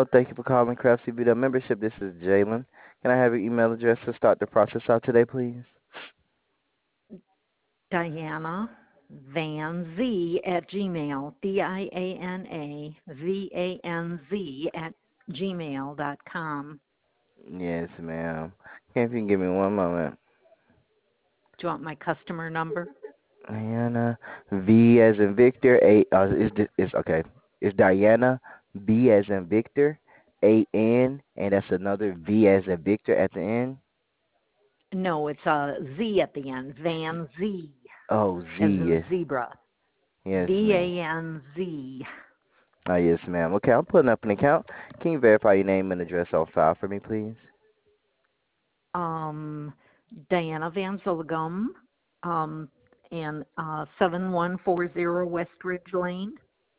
Hello, thank you for calling Craft CBW membership. This is Jalen. Can I have your email address to start the process out today, please? Diana Van Z at Gmail, DIANAVANZ at gmail.com. Yes, ma'am. Can you give me one moment? Do you want my customer number? Diana V as in Victor. Is okay. It's Diana B as in Victor. AN, and that's another V as in Victor at the end. No, it's a Z at the end. Van Z, Oh, Z. as in Yes, zebra. yes, ma'am. VANZ. Oh, yes, ma'am. Okay, I'm putting up an account. Can you verify your name and address on file for me, please? Um, Diana Van Zilligum, and 7140 West Ridge Lane.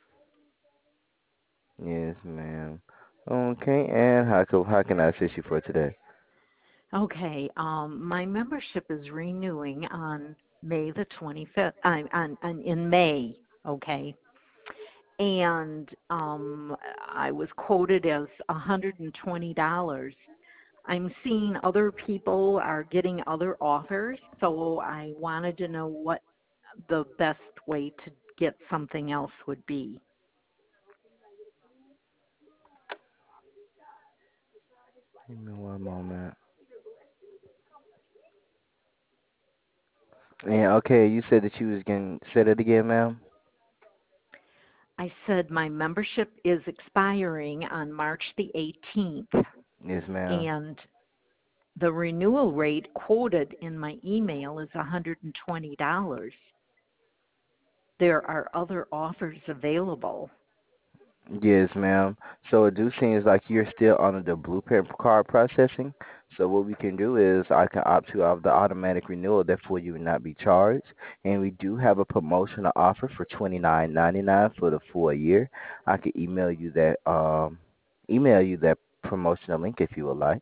Yes, ma'am. Okay, and how can I assist you for today? Okay, my membership is renewing on May the 25th, in May, okay? And I was quoted as $120. I'm seeing other people are getting other offers, so I wanted to know what the best way to get something else would be. Give me one moment. Yeah, okay, you said that you was getting said it again, ma'am? I said my membership is expiring on March the 18th, Yes, ma'am. and the renewal rate quoted in my email is $120. There are other offers available. Yes, ma'am. So it do seems like you're still under the blueprint card processing. So what we can do is I can opt you out of the automatic renewal, therefore you will not be charged. And we do have a promotional offer for $29.99 for the full year. I can email you that promotional link if you would like.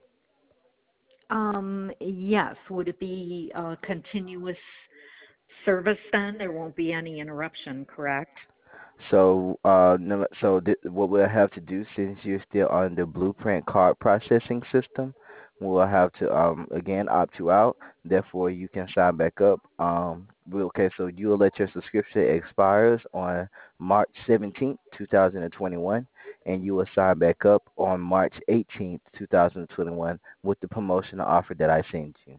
Yes, would it be continuous service then? There won't be any interruption, correct? So, no, so what we'll have to do, since you're still on the Blueprint card processing system, we'll have to again opt you out. Therefore, you can sign back up. Okay, so you will let your subscription expires on March 17th, 2021, and you will sign back up on March 18th, 2021, with the promotional offer that I sent you.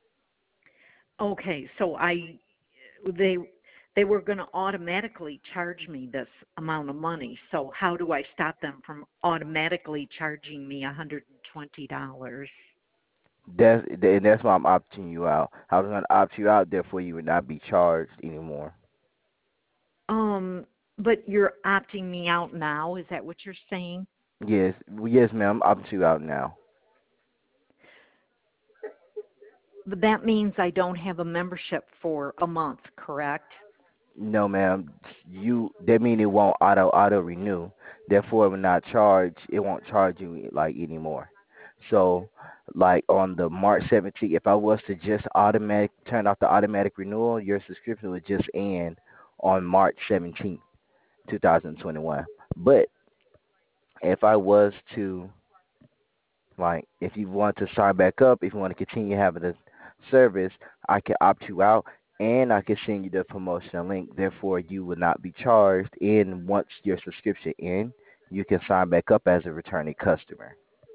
Okay, so they they were going to automatically charge me this amount of money. So how do I stop them from automatically charging me $120? That's why I'm opting you out. I was going to opt you out, therefore you would not be charged anymore. Um, but you're opting me out now. Is that what you're saying? Yes, yes, ma'am. I'm two out now. But that means I don't have a membership for a month, correct? No, ma'am. That mean it won't auto renew. Therefore, it will not charge. It won't charge you like anymore. So, like on the March 17th, if I was to just automatic turn off the automatic renewal, your subscription would just end on March 17th, 2021. But if I was to if you want to sign back up, if you want to continue having the service, I can opt you out and I can send you the promotional link. Therefore, you will not be charged. And once your subscription ends, you can sign back up as a returning customer.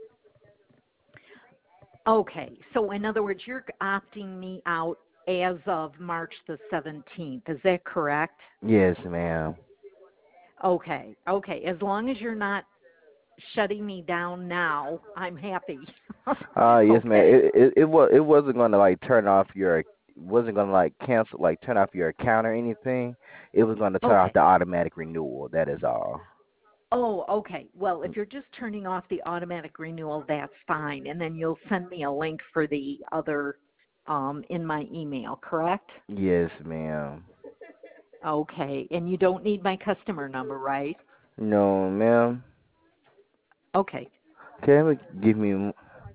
Okay, so in other words, you're opting me out as of March the 17th. Is that correct? Yes, ma'am. Okay, okay. As long as you're not shutting me down now, I'm happy. Yes, ma'am. Okay. It wasn't gonna turn off your wasn't gonna cancel turn off your account or anything. It was gonna turn off Okay. the automatic renewal. That is all. Oh, okay. Well, if you're just turning off the automatic renewal, that's fine. And then you'll send me a link for the other in my email, correct? Yes, ma'am. Okay. And you don't need my customer number, right? No, ma'am. Okay. Okay, give me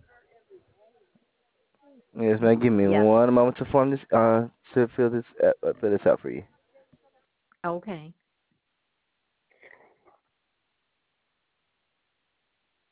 yes, man. Give me Yes. one moment to form this to fill this out for you. Okay.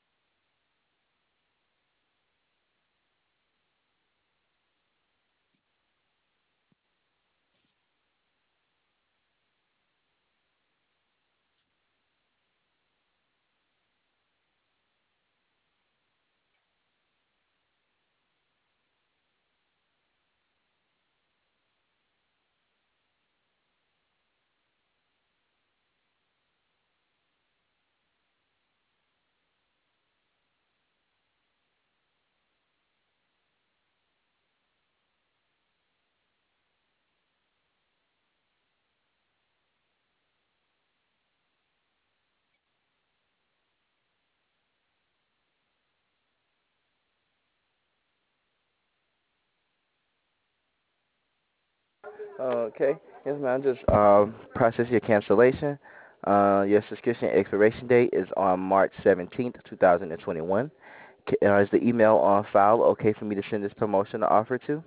Okay. Yes, ma'am. Just process your cancellation. Your subscription expiration date is on March 17th, 2021. Is the email on file okay for me to send this promotional offer to?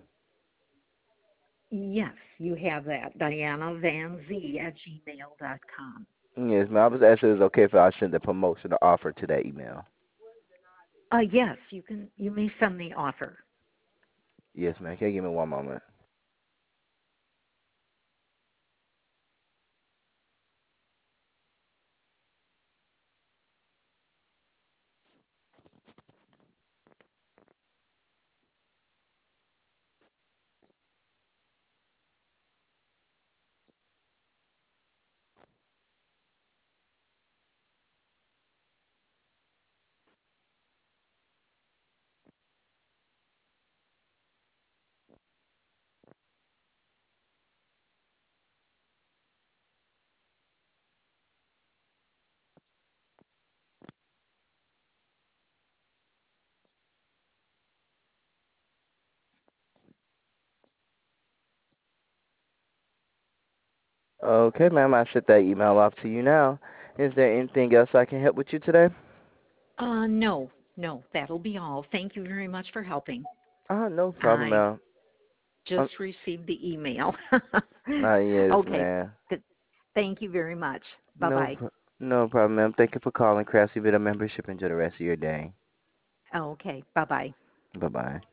Yes, you have that. DianaVanZ@gmail.com. Yes, ma'am. I was asking if it's okay if I send the promotional offer to that email. Yes, you can. You may send the offer. Yes, ma'am. Can you give me one moment? Okay, ma'am. I sent that email off to you now. Is there anything else I can help with you today? No, no, that'll be all. Thank you very much for helping. No problem, I ma'am. just received the email. Yes, Okay. ma'am. Th- Thank you very much. Bye No, bye. no problem, ma'am. Thank you for calling Craftsy Vita membership. Enjoy the rest of your day. Okay. Bye bye. Bye bye.